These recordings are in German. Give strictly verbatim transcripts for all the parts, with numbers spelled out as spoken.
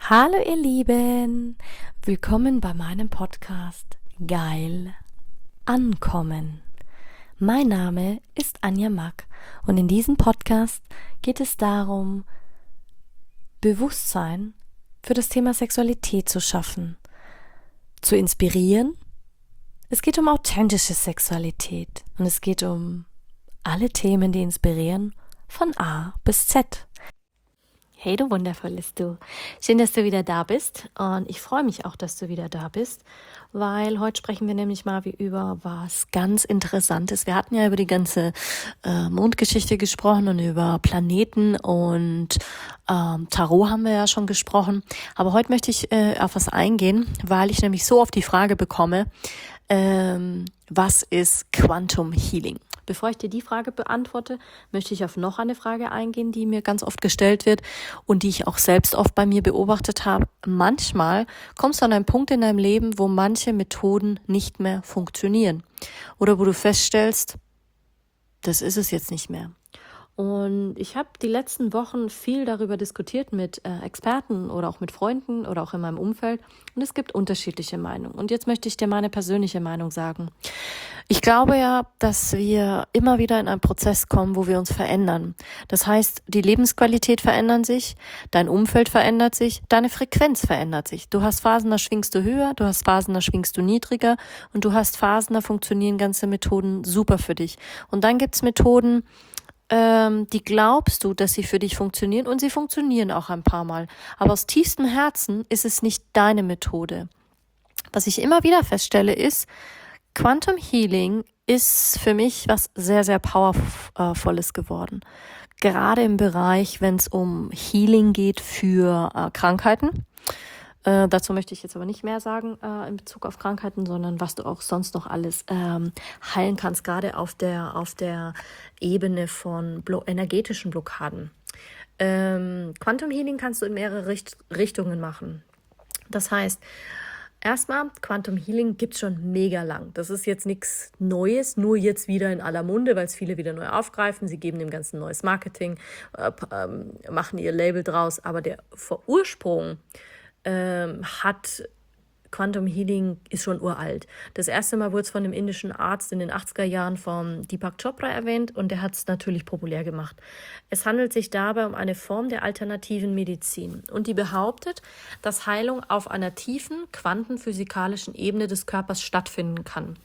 Hallo ihr Lieben, willkommen bei meinem Podcast Geil Ankommen. Mein Name ist Anja Mack und in diesem Podcast geht es darum, Bewusstsein für das Thema Sexualität zu schaffen, zu inspirieren. Es geht um authentische Sexualität und es geht um alle Themen, die inspirieren, von A bis Z. Hey du wundervolles Du, schön, dass du wieder da bist und ich freue mich auch, dass du wieder da bist, weil heute sprechen wir nämlich mal wie über was ganz Interessantes. Wir hatten ja über die ganze äh, Mondgeschichte gesprochen und über Planeten und ähm, Tarot haben wir ja schon gesprochen, aber heute möchte ich äh, auf was eingehen, weil ich nämlich so oft die Frage bekomme, ähm, was ist Quantum Healing? Bevor ich dir die Frage beantworte, möchte ich auf noch eine Frage eingehen, die mir ganz oft gestellt wird und die ich auch selbst oft bei mir beobachtet habe. Manchmal kommst du an einen Punkt in deinem Leben, wo manche Methoden nicht mehr funktionieren oder wo du feststellst, das ist es jetzt nicht mehr. Und ich habe die letzten Wochen viel darüber diskutiert mit äh, Experten oder auch mit Freunden oder auch in meinem Umfeld. Und es gibt unterschiedliche Meinungen. Und jetzt möchte ich dir meine persönliche Meinung sagen. Ich glaube ja, dass wir immer wieder in einen Prozess kommen, wo wir uns verändern. Das heißt, die Lebensqualität verändert sich, dein Umfeld verändert sich, deine Frequenz verändert sich. Du hast Phasen, da schwingst du höher, du hast Phasen, da schwingst du niedriger und du hast Phasen, da funktionieren ganze Methoden super für dich. Und dann gibt's Methoden, ähm, die glaubst du, dass sie für dich funktionieren und sie funktionieren auch ein paar Mal. Aber aus tiefstem Herzen ist es nicht deine Methode. Was ich immer wieder feststelle ist, Quantum Healing ist für mich was sehr, sehr Powervolles geworden. Gerade im Bereich, wenn es um Healing geht für äh, Krankheiten. Äh, dazu möchte ich jetzt aber nicht mehr sagen äh, in Bezug auf Krankheiten, sondern was du auch sonst noch alles ähm, heilen kannst, gerade auf der auf der Ebene von blo- energetischen Blockaden. Ähm, Quantum Healing kannst du in mehrere Richt- Richtungen machen. Das heißt, erstmal, Quantum Healing gibt es schon mega lang. Das ist jetzt nichts Neues, nur jetzt wieder in aller Munde, weil es viele wieder neu aufgreifen. Sie geben dem Ganzen neues Marketing, äh, ähm, machen ihr Label draus. Aber der Ursprung ähm, hat Quantum Healing ist schon uralt. Das erste Mal wurde es von einem indischen Arzt in den achtziger Jahren von Deepak Chopra erwähnt und der hat es natürlich populär gemacht. Es handelt sich dabei um eine Form der alternativen Medizin und die behauptet, dass Heilung auf einer tiefen quantenphysikalischen Ebene des Körpers stattfinden kann.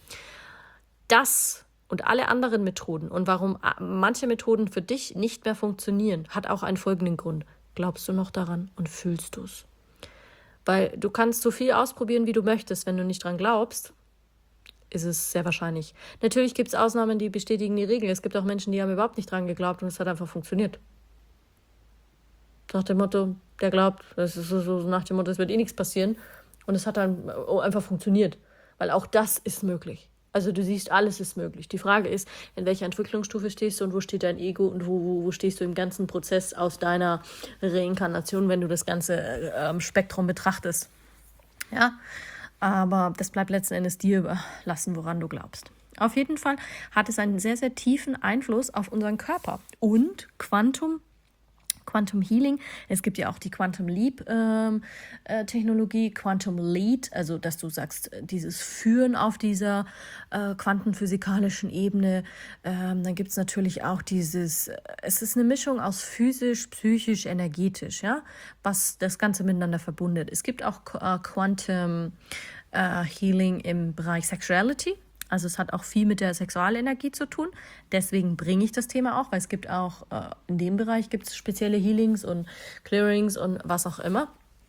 Das und alle anderen Methoden und warum manche Methoden für dich nicht mehr funktionieren, hat auch einen folgenden Grund. Glaubst du noch daran und fühlst du es? Weil du kannst so viel ausprobieren, wie du möchtest. Wenn du nicht dran glaubst, ist es sehr wahrscheinlich. Natürlich gibt es Ausnahmen, die bestätigen die Regel. Es gibt auch Menschen, die haben überhaupt nicht dran geglaubt und es hat einfach funktioniert. Nach dem Motto, der glaubt, das ist so, so nach dem Motto, es wird eh nichts passieren. Und es hat dann einfach funktioniert. Weil auch das ist möglich. Also du siehst, alles ist möglich. Die Frage ist, in welcher Entwicklungsstufe stehst du und wo steht dein Ego und wo, wo, wo stehst du im ganzen Prozess aus deiner Reinkarnation, wenn du das ganze äh, Spektrum betrachtest. Ja, aber das bleibt letzten Endes dir überlassen, woran du glaubst. Auf jeden Fall hat es einen sehr, sehr tiefen Einfluss auf unseren Körper. Und Quantum Quantum Healing, es gibt ja auch die Quantum Leap ähm, äh, Technologie, Quantum Lead, also dass du sagst, dieses Führen auf dieser äh, quantenphysikalischen Ebene. Ähm, dann gibt es natürlich auch dieses, es ist eine Mischung aus physisch, psychisch, energetisch, ja, was das Ganze miteinander verbindet. Es gibt auch äh, Quantum äh, Healing im Bereich Sexuality. Also es hat auch viel mit der Sexualenergie zu tun. Deswegen bringe ich das Thema auch, weil es gibt auch, äh, in dem Bereich gibt es spezielle Healings und Clearings und was auch immer.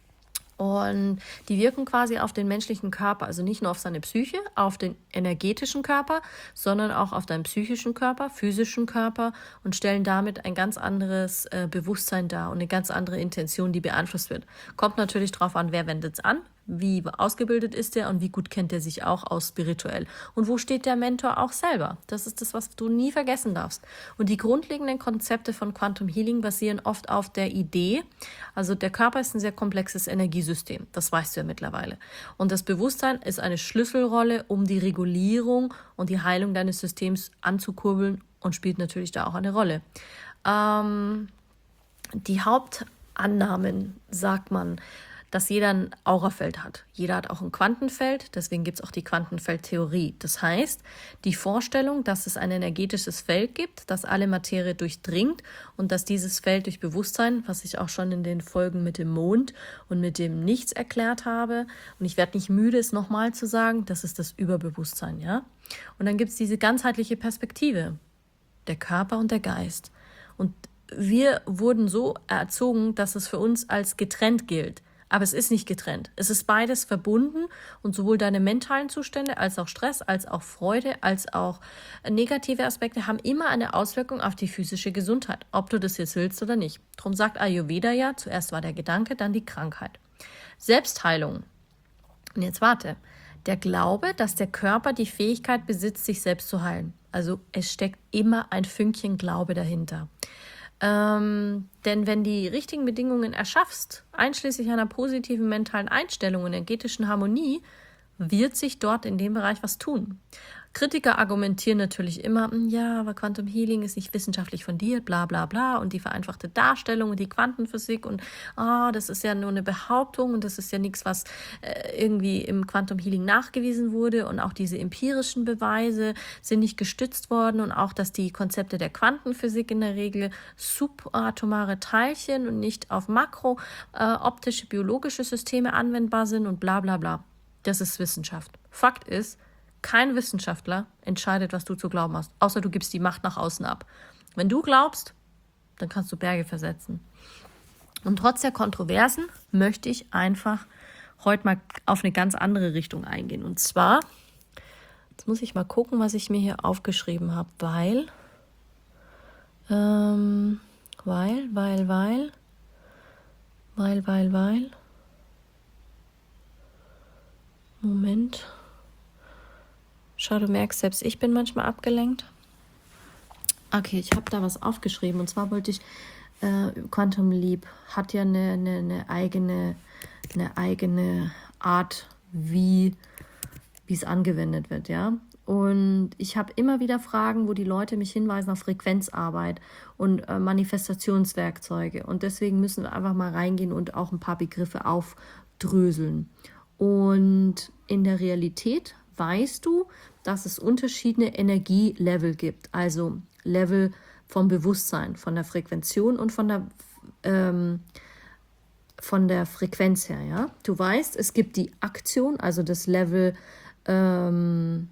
Und die wirken quasi auf den menschlichen Körper, also nicht nur auf seine Psyche, auf den energetischen Körper, sondern auch auf deinen psychischen Körper, physischen Körper und stellen damit ein ganz anderes äh, Bewusstsein dar und eine ganz andere Intention, die beeinflusst wird. Kommt natürlich drauf an, wer wendet es an, wie ausgebildet ist er und wie gut kennt er sich auch aus spirituell. Und wo steht der Mentor auch selber? Das ist das, was du nie vergessen darfst. Und die grundlegenden Konzepte von Quantum Healing basieren oft auf der Idee, also der Körper ist ein sehr komplexes Energiesystem, das weißt du ja mittlerweile. Und das Bewusstsein ist eine Schlüsselrolle, um die Regulierung und die Heilung deines Systems anzukurbeln und spielt natürlich da auch eine Rolle. Ähm, die Hauptannahmen, sagt man, dass jeder ein Aurafeld hat. Jeder hat auch ein Quantenfeld, deswegen gibt es auch die Quantenfeldtheorie. Das heißt, die Vorstellung, dass es ein energetisches Feld gibt, das alle Materie durchdringt und dass dieses Feld durch Bewusstsein, was ich auch schon in den Folgen mit dem Mond und mit dem Nichts erklärt habe, und ich werde nicht müde, es nochmal zu sagen, das ist das Überbewusstsein, ja. Und dann gibt es diese ganzheitliche Perspektive, der Körper und der Geist. Und wir wurden so erzogen, dass es für uns als getrennt gilt. Aber es ist nicht getrennt. Es ist beides verbunden und sowohl deine mentalen Zustände als auch Stress, als auch Freude, als auch negative Aspekte haben immer eine Auswirkung auf die physische Gesundheit, ob du das jetzt willst oder nicht. Darum sagt Ayurveda ja, zuerst war der Gedanke, dann die Krankheit. Selbstheilung. Und jetzt warte. Der Glaube, dass der Körper die Fähigkeit besitzt, sich selbst zu heilen. Also es steckt immer ein Fünkchen Glaube dahinter. Ähm, denn wenn die richtigen Bedingungen erschaffst, einschließlich einer positiven mentalen Einstellung und energetischen Harmonie, wird sich dort in dem Bereich was tun. Kritiker argumentieren natürlich immer, ja, aber Quantum Healing ist nicht wissenschaftlich fundiert, bla bla bla, und die vereinfachte Darstellung und die Quantenphysik und ah, das ist ja nur eine Behauptung und das ist ja nichts, was äh, irgendwie im Quantum Healing nachgewiesen wurde, und auch diese empirischen Beweise sind nicht gestützt worden, und auch, dass die Konzepte der Quantenphysik in der Regel subatomare Teilchen und nicht auf makro äh, optische, biologische Systeme anwendbar sind und bla bla bla. Das ist Wissenschaft. Fakt ist, kein Wissenschaftler entscheidet, was du zu glauben hast, außer du gibst die Macht nach außen ab. Wenn du glaubst, dann kannst du Berge versetzen. Und trotz der Kontroversen möchte ich einfach heute mal auf eine ganz andere Richtung eingehen. Und zwar, jetzt muss ich mal gucken, was ich mir hier aufgeschrieben habe, weil, ähm, weil, weil, weil, weil, weil, weil, Moment. Schau, du merkst, selbst ich bin manchmal abgelenkt. Okay, ich habe da was aufgeschrieben. Und zwar wollte ich, äh, Quantum Leap hat ja eine, eine, eine, eigene, eine eigene Art, wie wie es angewendet wird, ja. Und ich habe immer wieder Fragen, wo die Leute mich hinweisen auf Frequenzarbeit und äh, Manifestationswerkzeuge. Und deswegen müssen wir einfach mal reingehen und auch ein paar Begriffe aufdröseln. Und in der Realität weißt du, dass es unterschiedliche Energielevel gibt, also Level vom Bewusstsein, von der Frequention und von der, ähm, von der Frequenz her. Ja? Du weißt, es gibt die Aktion, also das Level ähm,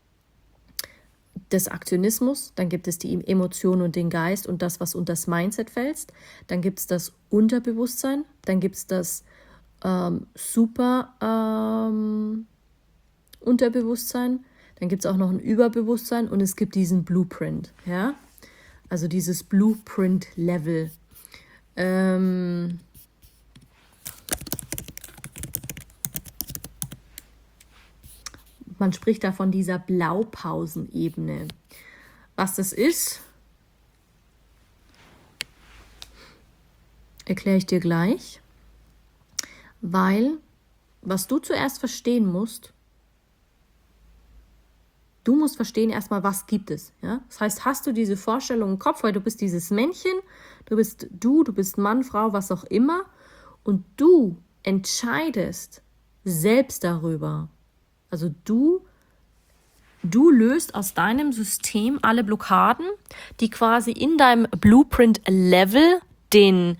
des Aktionismus, dann gibt es die Emotion und den Geist und das, was unter das Mindset fällt, dann gibt es das Unterbewusstsein, dann gibt es das ähm, Super ähm, Unterbewusstsein, dann gibt es auch noch ein Überbewusstsein und es gibt diesen Blueprint, ja, also dieses Blueprint-Level. Ähm, man spricht da von dieser Blaupausenebene. Was das ist, erkläre ich dir gleich, weil was du zuerst verstehen musst, du musst verstehen erstmal, was gibt es. Ja? Das heißt, hast du diese Vorstellung im Kopf, weil du bist dieses Männchen, du bist du, du bist Mann, Frau, was auch immer, und du entscheidest selbst darüber. Also du, du löst aus deinem System alle Blockaden, die quasi in deinem Blueprint-Level den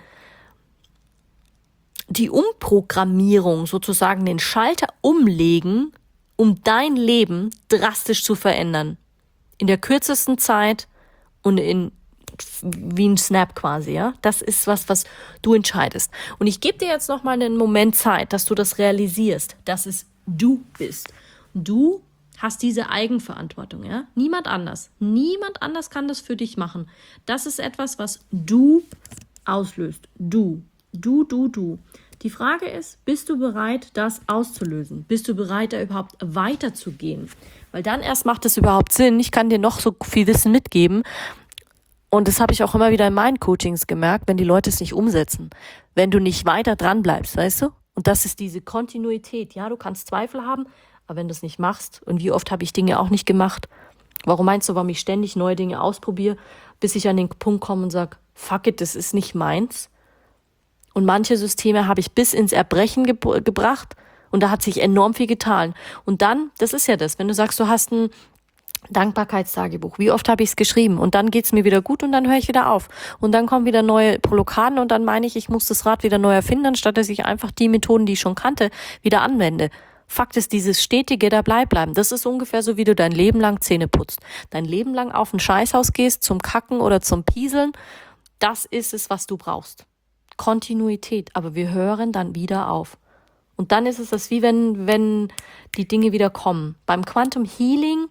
die Umprogrammierung, sozusagen den Schalter umlegen, um dein Leben drastisch zu verändern. In der kürzesten Zeit und in wie ein Snap quasi, ja. Das ist was, was du entscheidest. Und ich gebe dir jetzt noch mal einen Moment Zeit, dass du das realisierst, dass es du bist. Du hast diese Eigenverantwortung, ja. Niemand anders. Niemand anders kann das für dich machen. Das ist etwas, was du auslöst. Du. Du, du, du. Die Frage ist, bist du bereit, das auszulösen? Bist du bereit, da überhaupt weiterzugehen? Weil dann erst macht es überhaupt Sinn. Ich kann dir noch so viel Wissen mitgeben. Und das habe ich auch immer wieder in meinen Coachings gemerkt, wenn die Leute es nicht umsetzen. Wenn du nicht weiter dran bleibst, weißt du? Und das ist diese Kontinuität. Ja, du kannst Zweifel haben, aber wenn du es nicht machst, und wie oft habe ich Dinge auch nicht gemacht? Warum meinst du, warum ich ständig neue Dinge ausprobiere, bis ich an den Punkt komme und sage, fuck it, das ist nicht meins? Und manche Systeme habe ich bis ins Erbrechen ge- gebracht und da hat sich enorm viel getan. Und dann, das ist ja das, wenn du sagst, du hast ein Dankbarkeitstagebuch, wie oft habe ich es geschrieben und dann geht's mir wieder gut und dann höre ich wieder auf. Und dann kommen wieder neue Blockaden und dann meine ich, ich muss das Rad wieder neu erfinden, anstatt dass ich einfach die Methoden, die ich schon kannte, wieder anwende. Fakt ist, dieses stetige Dabeibleiben, das ist ungefähr so, wie du dein Leben lang Zähne putzt. Dein Leben lang auf ein Scheißhaus gehst, zum Kacken oder zum Pieseln, das ist es, was du brauchst. Kontinuität, aber wir hören dann wieder auf. Und dann ist es das, wie wenn, wenn die Dinge wieder kommen. Beim Quantum Healing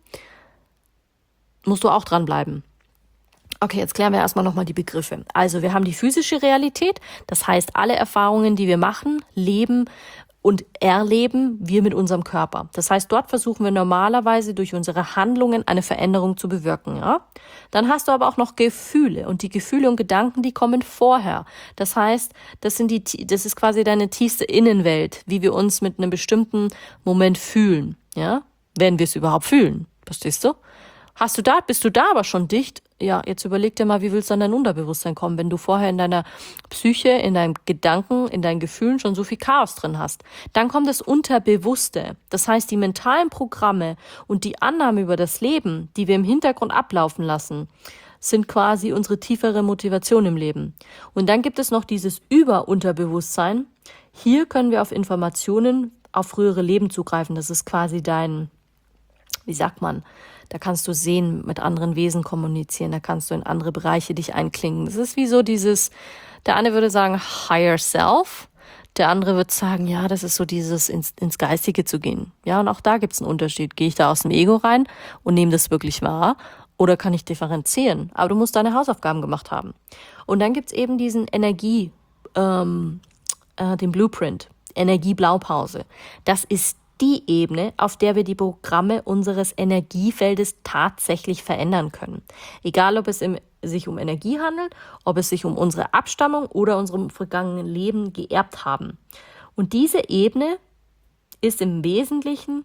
musst du auch dranbleiben. Okay, jetzt klären wir erstmal nochmal die Begriffe. Also wir haben die physische Realität, das heißt alle Erfahrungen, die wir machen, leben und erleben wir mit unserem Körper. Das heißt, dort versuchen wir normalerweise durch unsere Handlungen eine Veränderung zu bewirken. Ja? Dann hast du aber auch noch Gefühle und die Gefühle und Gedanken, die kommen vorher. Das heißt, das sind die, das ist quasi deine tiefste Innenwelt, wie wir uns mit einem bestimmten Moment fühlen. Ja, wenn wir es überhaupt fühlen, verstehst du? Hast du da, bist du da aber schon dicht? Ja, jetzt überleg dir mal, wie willst du an dein Unterbewusstsein kommen, wenn du vorher in deiner Psyche, in deinem Gedanken, in deinen Gefühlen schon so viel Chaos drin hast. Dann kommt das Unterbewusste. Das heißt, die mentalen Programme und die Annahme über das Leben, die wir im Hintergrund ablaufen lassen, sind quasi unsere tiefere Motivation im Leben. Und dann gibt es noch dieses Überunterbewusstsein. Hier können wir auf Informationen, auf frühere Leben zugreifen. Das ist quasi dein, wie sagt man, da kannst du sehen, mit anderen Wesen kommunizieren, da kannst du in andere Bereiche dich einklingen. Das ist wie so dieses, der eine würde sagen Higher Self, der andere würde sagen, ja, das ist so dieses ins, ins Geistige zu gehen. Ja, und auch da gibt es einen Unterschied. Gehe ich da aus dem Ego rein und nehme das wirklich wahr oder kann ich differenzieren? Aber du musst deine Hausaufgaben gemacht haben. Und dann gibt es eben diesen Energie, ähm, äh, den Blueprint, Energieblaupause. Das ist die Ebene, auf der wir die Programme unseres Energiefeldes tatsächlich verändern können. Egal, ob es im, sich um Energie handelt, ob es sich um unsere Abstammung oder unserem vergangenen Leben geerbt haben. Und diese Ebene ist im Wesentlichen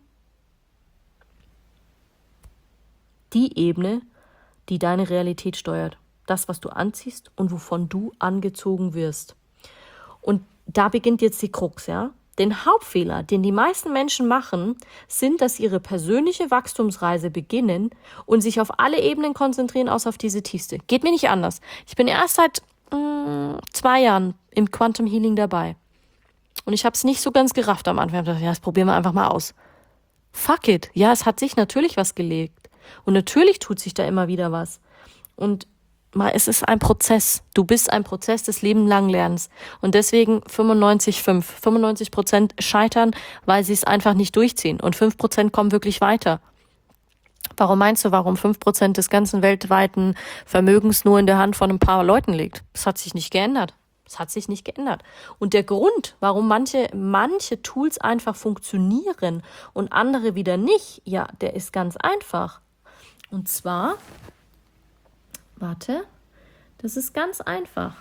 die Ebene, die deine Realität steuert. Das, was du anziehst und wovon du angezogen wirst. Und da beginnt jetzt die Krux, ja? Den Hauptfehler, den die meisten Menschen machen, sind, dass sie ihre persönliche Wachstumsreise beginnen und sich auf alle Ebenen konzentrieren, außer auf diese tiefste. Geht mir nicht anders. Ich bin erst seit mh, zwei Jahren im Quantum Healing dabei. Und ich habe es nicht so ganz gerafft am Anfang. Ich dachte, ja, das probieren wir einfach mal aus. Fuck it. Ja, es hat sich natürlich was gelegt. Und natürlich tut sich da immer wieder was. Und mal, es ist ein Prozess. Du bist ein Prozess des lebenlangen Lernens. Und deswegen fünfundneunzig Komma fünf. fünfundneunzig Prozent scheitern, weil sie es einfach nicht durchziehen. Und fünf Prozent kommen wirklich weiter. Warum meinst du, warum fünf Prozent des ganzen weltweiten Vermögens nur in der Hand von ein paar Leuten liegt? Das hat sich nicht geändert. Das hat sich nicht geändert. Und der Grund, warum manche, manche Tools einfach funktionieren und andere wieder nicht, ja, der ist ganz einfach. Und zwar... Warte, das ist ganz einfach.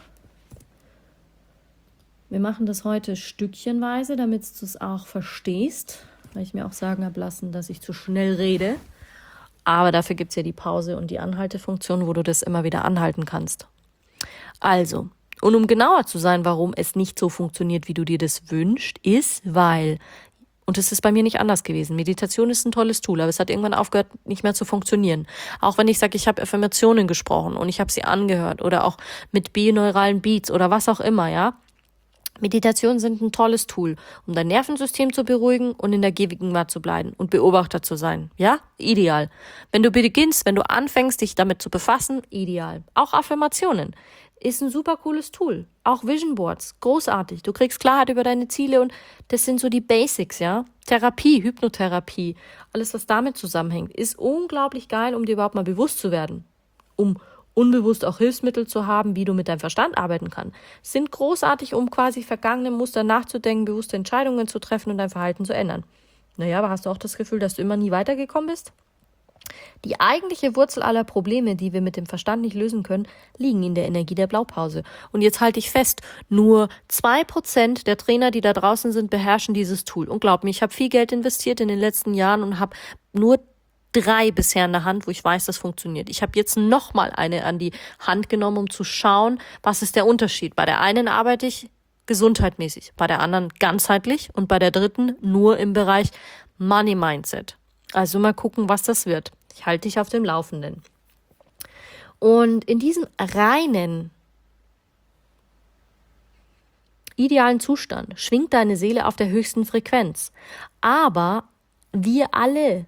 Wir machen das heute stückchenweise, damit du es auch verstehst, weil ich mir auch sagen habe lassen, dass ich zu schnell rede. Aber dafür gibt es ja die Pause und die Anhaltefunktion, wo du das immer wieder anhalten kannst. Also, und um genauer zu sein, warum es nicht so funktioniert, wie du dir das wünschst, ist, weil... Und es ist bei mir nicht anders gewesen. Meditation ist ein tolles Tool, aber es hat irgendwann aufgehört, nicht mehr zu funktionieren. Auch wenn ich sage, ich habe Affirmationen gesprochen und ich habe sie angehört oder auch mit bioneuralen Beats oder was auch immer, ja. Meditationen sind ein tolles Tool, um dein Nervensystem zu beruhigen und in der Gegenwart zu bleiben und Beobachter zu sein. Ja, ideal. Wenn du beginnst, wenn du anfängst, dich damit zu befassen, ideal. Auch Affirmationen ist ein super cooles Tool. Auch Vision Boards, großartig. Du kriegst Klarheit über deine Ziele und das sind so die Basics, ja. Therapie, Hypnotherapie, alles, was damit zusammenhängt, ist unglaublich geil, um dir überhaupt mal bewusst zu werden. Um unbewusst auch Hilfsmittel zu haben, wie du mit deinem Verstand arbeiten kannst. Sind großartig, um quasi vergangene Muster nachzudenken, bewusste Entscheidungen zu treffen und dein Verhalten zu ändern. Naja, aber hast du auch das Gefühl, dass du immer nie weitergekommen bist? Die eigentliche Wurzel aller Probleme, die wir mit dem Verstand nicht lösen können, liegen in der Energie der Blaupause. Und jetzt halte ich fest, nur zwei Prozent der Trainer, die da draußen sind, beherrschen dieses Tool. Und glaub mir, ich habe viel Geld investiert in den letzten Jahren und habe nur drei bisher in der Hand, wo ich weiß, das funktioniert. Ich habe jetzt nochmal eine an die Hand genommen, um zu schauen, was ist der Unterschied. Bei der einen arbeite ich gesundheitmäßig, bei der anderen ganzheitlich und bei der dritten nur im Bereich Money Mindset. Also mal gucken, was das wird. Ich halte dich auf dem Laufenden. Und in diesem reinen, idealen Zustand schwingt deine Seele auf der höchsten Frequenz. Aber wir alle,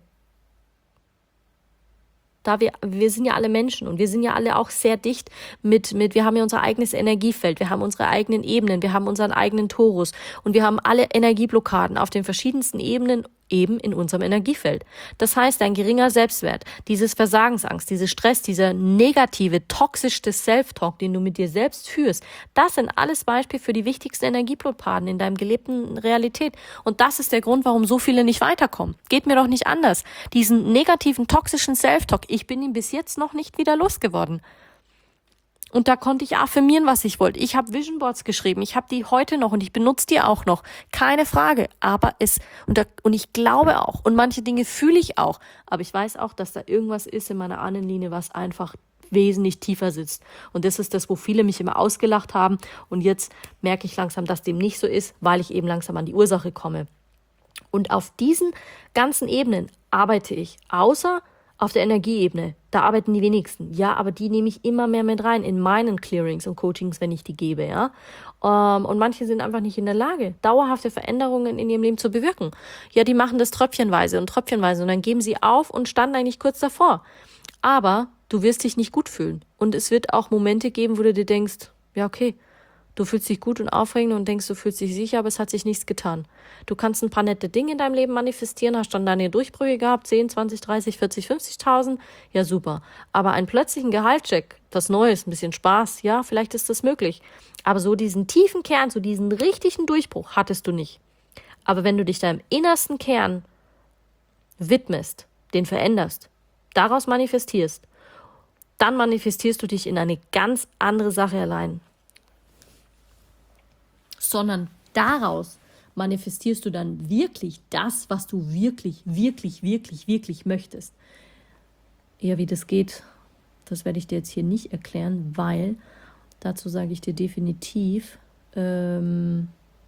da wir, wir sind ja alle Menschen und wir sind ja alle auch sehr dicht mit, mit, wir haben ja unser eigenes Energiefeld, wir haben unsere eigenen Ebenen, wir haben unseren eigenen Torus und wir haben alle Energieblockaden auf den verschiedensten Ebenen eben in unserem Energiefeld. Das heißt, ein geringer Selbstwert, dieses Versagensangst, dieser Stress, dieser negative, toxische Self-Talk, den du mit dir selbst führst, das sind alles Beispiele für die wichtigsten Energieblockaden in deinem gelebten Realität. Und das ist der Grund, warum so viele nicht weiterkommen. Geht mir doch nicht anders. Diesen negativen, toxischen Self-Talk, ich bin ihn bis jetzt noch nicht wieder losgeworden. Und da konnte ich affirmieren, was ich wollte. Ich habe Vision Boards geschrieben. Ich habe die heute noch und ich benutze die auch noch. Keine Frage. Aber es, und, da, und ich glaube auch, und manche Dinge fühle ich auch. Aber ich weiß auch, dass da irgendwas ist in meiner Ahnenlinie, was einfach wesentlich tiefer sitzt. Und das ist das, wo viele mich immer ausgelacht haben. Und jetzt merke ich langsam, dass dem nicht so ist, weil ich eben langsam an die Ursache komme. Und auf diesen ganzen Ebenen arbeite ich, außer auf der Energieebene, da arbeiten die wenigsten. Ja, aber die nehme ich immer mehr mit rein in meinen Clearings und Coachings, wenn ich die gebe, ja. Ähm, und manche sind einfach nicht in der Lage, dauerhafte Veränderungen in ihrem Leben zu bewirken. Ja, die machen das tröpfchenweise und tröpfchenweise und dann geben sie auf und standen eigentlich kurz davor. Aber du wirst dich nicht gut fühlen. Und es wird auch Momente geben, wo du dir denkst, ja, okay, du fühlst dich gut und aufregend und denkst, du fühlst dich sicher, aber es hat sich nichts getan. Du kannst ein paar nette Dinge in deinem Leben manifestieren, hast dann deine Durchbrüche gehabt, zehn, zwanzig, dreißig, vierzig, fünfzigtausend, ja super. Aber einen plötzlichen Gehaltscheck, was Neues, ein bisschen Spaß, ja, vielleicht ist das möglich. Aber so diesen tiefen Kern, so diesen richtigen Durchbruch hattest du nicht. Aber wenn du dich deinem innersten Kern widmest, den veränderst, daraus manifestierst, dann manifestierst du dich in eine ganz andere Sache allein. Sondern daraus manifestierst du dann wirklich das, was du wirklich, wirklich, wirklich, wirklich möchtest. Ja, wie das geht, das werde ich dir jetzt hier nicht erklären, weil dazu sage ich dir definitiv, ähm,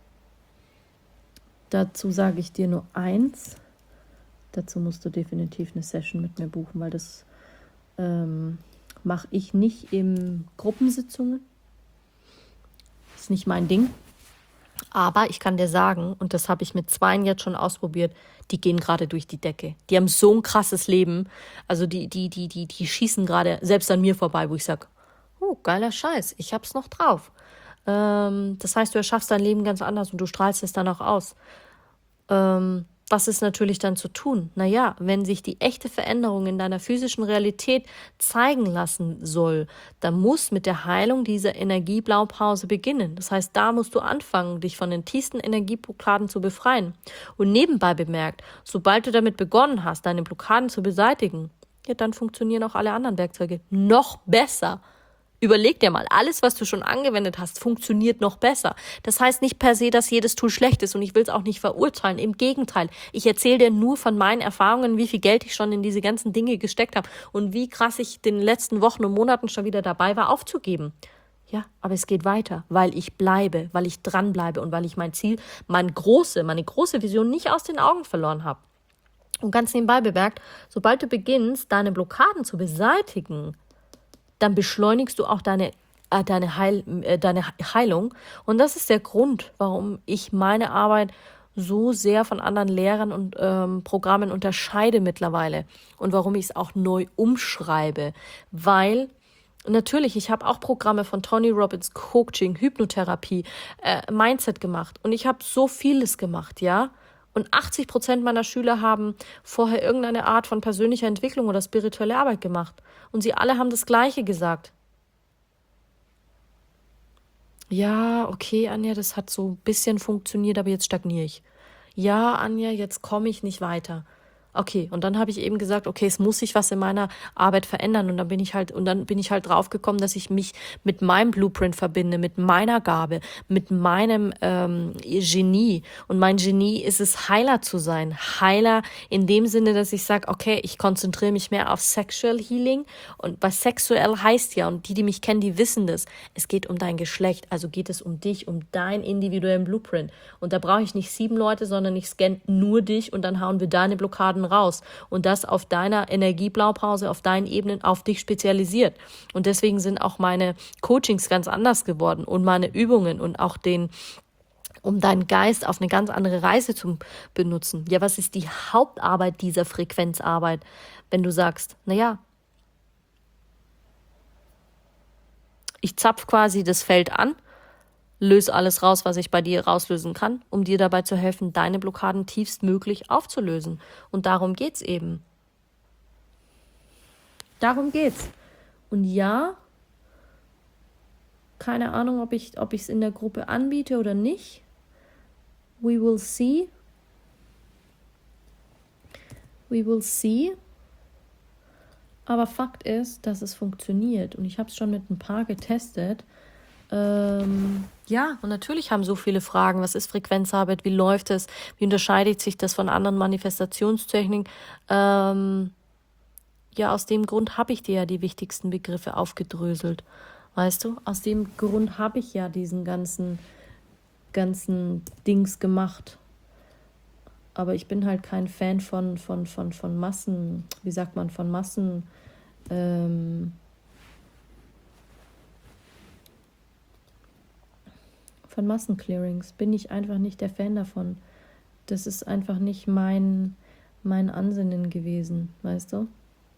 dazu sage ich dir nur eins, dazu musst du definitiv eine Session mit mir buchen, weil das ähm, mache ich nicht in Gruppensitzungen. Das ist nicht mein Ding. Aber ich kann dir sagen, und das habe ich mit zweien jetzt schon ausprobiert, die gehen gerade durch die Decke. Die haben so ein krasses Leben. Also die, die, die, die, die schießen gerade selbst an mir vorbei, wo ich sage, oh, geiler Scheiß, ich hab's noch drauf. Ähm, das heißt, du erschaffst dein Leben ganz anders und du strahlst es dann auch aus. Ähm, was ist natürlich dann zu tun? Naja, wenn sich die echte Veränderung in deiner physischen Realität zeigen lassen soll, dann muss mit der Heilung dieser Energieblaupause beginnen. Das heißt, da musst du anfangen, dich von den tiefsten Energieblockaden zu befreien. Und nebenbei bemerkt, sobald du damit begonnen hast, deine Blockaden zu beseitigen, ja, dann funktionieren auch alle anderen Werkzeuge noch besser. Überleg dir mal, alles, was du schon angewendet hast, funktioniert noch besser. Das heißt nicht per se, dass jedes Tool schlecht ist und ich will es auch nicht verurteilen. Im Gegenteil, ich erzähle dir nur von meinen Erfahrungen, wie viel Geld ich schon in diese ganzen Dinge gesteckt habe und wie krass ich in den letzten Wochen und Monaten schon wieder dabei war, aufzugeben. Ja, aber es geht weiter, weil ich bleibe, weil ich dranbleibe und weil ich mein Ziel, meine große, meine große Vision nicht aus den Augen verloren habe. Und ganz nebenbei bemerkt, sobald du beginnst, deine Blockaden zu beseitigen, dann beschleunigst du auch deine, äh, deine, Heil, äh, deine Heilung. Und das ist der Grund, warum ich meine Arbeit so sehr von anderen Lehrern und ähm, Programmen unterscheide mittlerweile. Und warum ich es auch neu umschreibe. Weil natürlich, ich habe auch Programme von Tony Robbins, Coaching, Hypnotherapie, äh, Mindset gemacht. Und ich habe so vieles gemacht, ja. Und achtzig Prozent meiner Schüler haben vorher irgendeine Art von persönlicher Entwicklung oder spirituelle Arbeit gemacht. Und sie alle haben das Gleiche gesagt. Ja, okay, Anja, das hat so ein bisschen funktioniert, aber jetzt stagniere ich. Ja, Anja, jetzt komme ich nicht weiter. Okay, und dann habe ich eben gesagt, okay, es muss sich was in meiner Arbeit verändern und dann bin ich halt und dann bin ich halt drauf gekommen, dass ich mich mit meinem Blueprint verbinde, mit meiner Gabe, mit meinem ähm, Genie und mein Genie ist es, Heiler zu sein, Heiler in dem Sinne, dass ich sage, okay, ich konzentriere mich mehr auf Sexual Healing und was sexuell heißt ja und die, die mich kennen, die wissen das, es geht um dein Geschlecht, also geht es um dich, um dein individuellen Blueprint und da brauche ich nicht sieben Leute, sondern ich scanne nur dich und dann hauen wir deine Blockaden raus und das auf deiner Energieblaupause, auf deinen Ebenen, auf dich spezialisiert. Und deswegen sind auch meine Coachings ganz anders geworden und meine Übungen und auch den, um deinen Geist auf eine ganz andere Reise zu benutzen. Ja, was ist die Hauptarbeit dieser Frequenzarbeit, wenn du sagst, naja, ich zapf quasi das Feld an, löse alles raus, was ich bei dir rauslösen kann, um dir dabei zu helfen, deine Blockaden tiefstmöglich aufzulösen. Und darum geht's eben. Darum geht's. Und ja, keine Ahnung, ob ich ob ich es in der Gruppe anbiete oder nicht. We will see. We will see. Aber Fakt ist, dass es funktioniert. Und ich habe es schon mit ein paar getestet. Ähm, ja, und natürlich haben so viele Fragen. Was ist Frequenzarbeit? Wie läuft es? Wie unterscheidet sich das von anderen Manifestationstechniken? Ähm, ja, aus dem Grund habe ich dir ja die wichtigsten Begriffe aufgedröselt. Weißt du? Aus dem Grund habe ich ja diesen ganzen, ganzen Dings gemacht. Aber ich bin halt kein Fan von, von, von, von Massen, wie sagt man, von Massen, ähm, von Massenclearings. Bin ich einfach nicht der Fan davon. Das ist einfach nicht mein, mein Ansinnen gewesen, weißt du?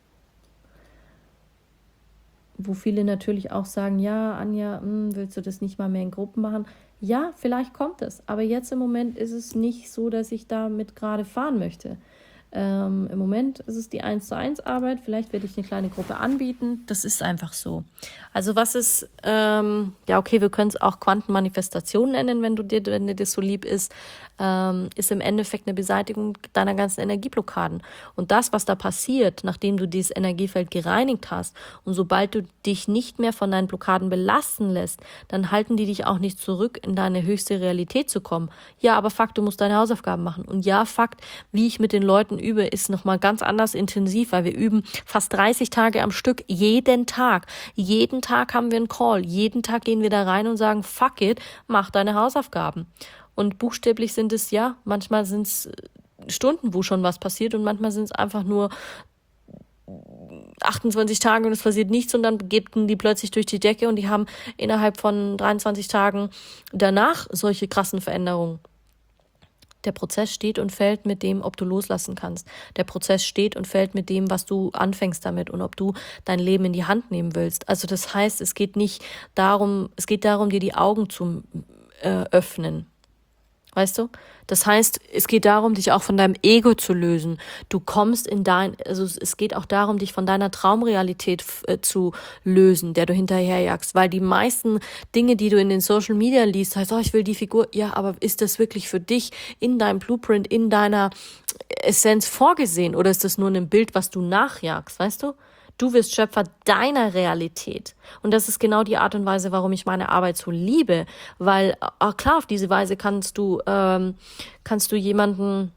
Wo viele natürlich auch sagen, ja, Anja, mh, willst du das nicht mal mehr in Gruppen machen? Ja, vielleicht kommt es, aber jetzt im Moment ist es nicht so, dass ich damit gerade fahren möchte. Ähm, Im Moment ist es die eins zu eins Arbeit, vielleicht werde ich eine kleine Gruppe anbieten, das ist einfach so. Also was ist, ähm, ja okay, wir können es auch Quantenmanifestation nennen, wenn du dir, wenn dir das so lieb ist, ähm, ist im Endeffekt eine Beseitigung deiner ganzen Energieblockaden. Und das, was da passiert, nachdem du dieses Energiefeld gereinigt hast und sobald du dich nicht mehr von deinen Blockaden belasten lässt, dann halten die dich auch nicht zurück, in deine höchste Realität zu kommen. Ja, aber Fakt, du musst deine Hausaufgaben machen. Und ja, Fakt, wie ich mit den Leuten übe, ist nochmal ganz anders intensiv, weil wir üben fast dreißig Tage am Stück, jeden Tag. Jeden Tag haben wir einen Call, jeden Tag gehen wir da rein und sagen, fuck it, mach deine Hausaufgaben. Und buchstäblich sind es, ja, manchmal sind es Stunden, wo schon was passiert und manchmal sind es einfach nur achtundzwanzig Tage und es passiert nichts und dann gehen die plötzlich durch die Decke und die haben innerhalb von dreiundzwanzig Tagen danach solche krassen Veränderungen. Der Prozess steht und fällt mit dem, ob du loslassen kannst. Der Prozess steht und fällt mit dem, was du anfängst damit und ob du dein Leben in die Hand nehmen willst. Also das heißt, es geht nicht darum, es geht darum, dir die Augen zu äh, öffnen. Weißt du? Das heißt, es geht darum, dich auch von deinem Ego zu lösen. Du kommst in dein, also es geht auch darum, dich von deiner Traumrealität äh, zu lösen, der du hinterherjagst. Weil die meisten Dinge, die du in den Social Media liest, heißt, oh, ich will die Figur, ja, aber ist das wirklich für dich in deinem Blueprint, in deiner Essenz vorgesehen? Oder ist das nur ein Bild, was du nachjagst, weißt du? Du wirst Schöpfer deiner Realität. Und das ist genau die Art und Weise, warum ich meine Arbeit so liebe. Weil, auch klar, auf diese Weise kannst du, ähm, kannst du jemanden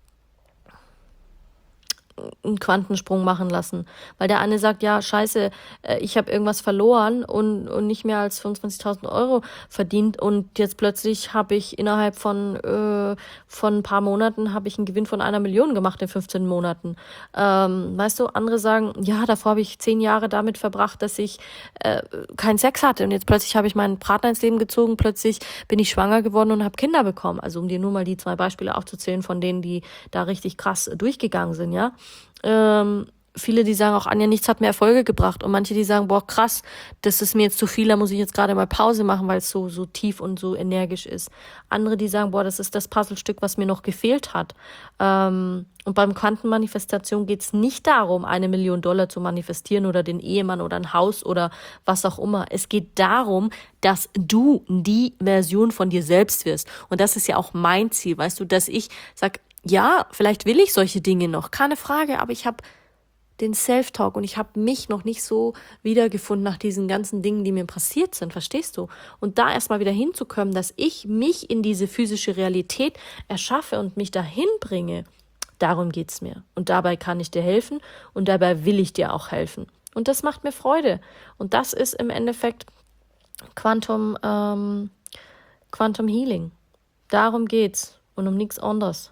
einen Quantensprung machen lassen. Weil der eine sagt, ja, scheiße, ich habe irgendwas verloren und, und nicht mehr als fünfundzwanzigtausend Euro verdient und jetzt plötzlich habe ich innerhalb von, äh, von ein paar Monaten habe ich einen Gewinn von einer Million gemacht in fünfzehn Monaten. Ähm, weißt du, andere sagen, ja, davor habe ich zehn Jahre damit verbracht, dass ich äh, keinen Sex hatte und jetzt plötzlich habe ich meinen Partner ins Leben gezogen, plötzlich bin ich schwanger geworden und habe Kinder bekommen. Also um dir nur mal die zwei Beispiele aufzuzählen von denen, die da richtig krass durchgegangen sind, ja. Ähm, viele, die sagen auch, Anja, nichts hat mir Erfolge gebracht. Und manche, die sagen, boah, krass, das ist mir jetzt zu viel, da muss ich jetzt gerade mal Pause machen, weil es so, so tief und so energisch ist. Andere, die sagen, boah, das ist das Puzzlestück, was mir noch gefehlt hat. Ähm, und beim Quantenmanifestation geht es nicht darum, eine Million Dollar zu manifestieren oder den Ehemann oder ein Haus oder was auch immer. Es geht darum, dass du die Version von dir selbst wirst. Und das ist ja auch mein Ziel, weißt du, dass ich sag, ja, vielleicht will ich solche Dinge noch, keine Frage, aber ich habe den Self-Talk und ich habe mich noch nicht so wiedergefunden nach diesen ganzen Dingen, die mir passiert sind, verstehst du? Und da erstmal wieder hinzukommen, dass ich mich in diese physische Realität erschaffe und mich dahin bringe, darum geht's mir. Und dabei kann ich dir helfen und dabei will ich dir auch helfen. Und das macht mir Freude. Und das ist im Endeffekt Quantum, ähm, Quantum Healing. Darum geht's und um nichts anderes.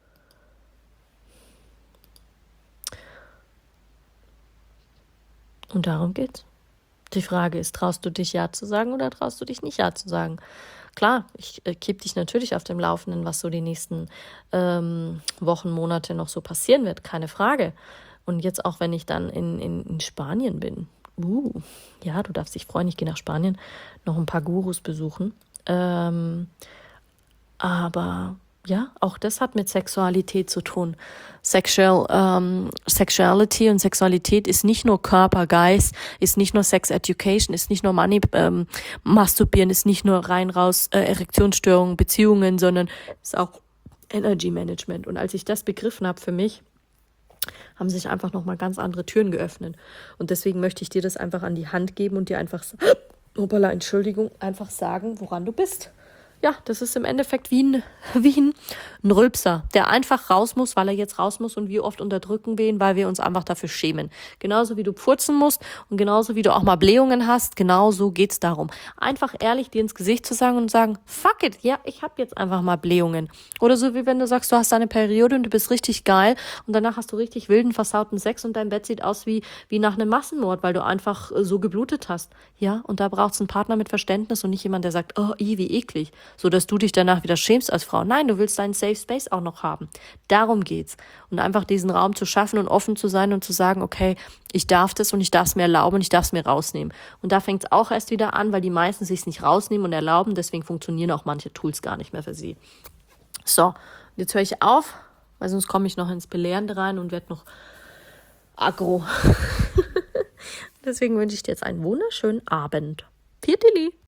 Und darum geht's. Die Frage ist, traust du dich Ja zu sagen oder traust du dich nicht Ja zu sagen? Klar, ich äh, kipp dich natürlich auf dem Laufenden, was so die nächsten ähm, Wochen, Monate noch so passieren wird, keine Frage. Und jetzt auch, wenn ich dann in, in, in Spanien bin. Uh, ja, du darfst dich freuen, ich gehe nach Spanien, noch ein paar Gurus besuchen. Ähm, aber ja, auch das hat mit Sexualität zu tun. Sexual, ähm, Sexuality und Sexualität ist nicht nur Körper, Geist, ist nicht nur Sex Education, ist nicht nur Money, ähm, Masturbieren, ist nicht nur rein raus äh, Erektionsstörungen, Beziehungen, sondern ist auch Energy Management. Und als ich das begriffen habe für mich, haben sich einfach nochmal ganz andere Türen geöffnet. Und deswegen möchte ich dir das einfach an die Hand geben und dir einfach, hoppala, Entschuldigung, einfach sagen, woran du bist. Ja, das ist im Endeffekt wie ein, wie ein, ein Rülpser, der einfach raus muss, weil er jetzt raus muss und wir oft unterdrücken wir ihn, weil wir uns einfach dafür schämen. Genauso wie du purzen musst und genauso wie du auch mal Blähungen hast, genauso geht's darum. Einfach ehrlich dir ins Gesicht zu sagen und sagen, fuck it, ja, ich habe jetzt einfach mal Blähungen. Oder so wie wenn du sagst, du hast deine Periode und du bist richtig geil und danach hast du richtig wilden, versauten Sex und dein Bett sieht aus wie, wie nach einem Massenmord, weil du einfach so geblutet hast. Ja, und da braucht's einen Partner mit Verständnis und nicht jemand, der sagt, oh, i, wie eklig. So dass du dich danach wieder schämst als Frau. Nein, du willst deinen Safe Space auch noch haben. Darum geht's. Und einfach diesen Raum zu schaffen und offen zu sein und zu sagen, okay, ich darf das und ich darf es mir erlauben und ich darf es mir rausnehmen. Und da fängt es auch erst wieder an, weil die meisten sich es nicht rausnehmen und erlauben. Deswegen funktionieren auch manche Tools gar nicht mehr für sie. So, jetzt höre ich auf, weil sonst komme ich noch ins Belehrende rein und werde noch aggro. Deswegen wünsche ich dir jetzt einen wunderschönen Abend. Pirtili.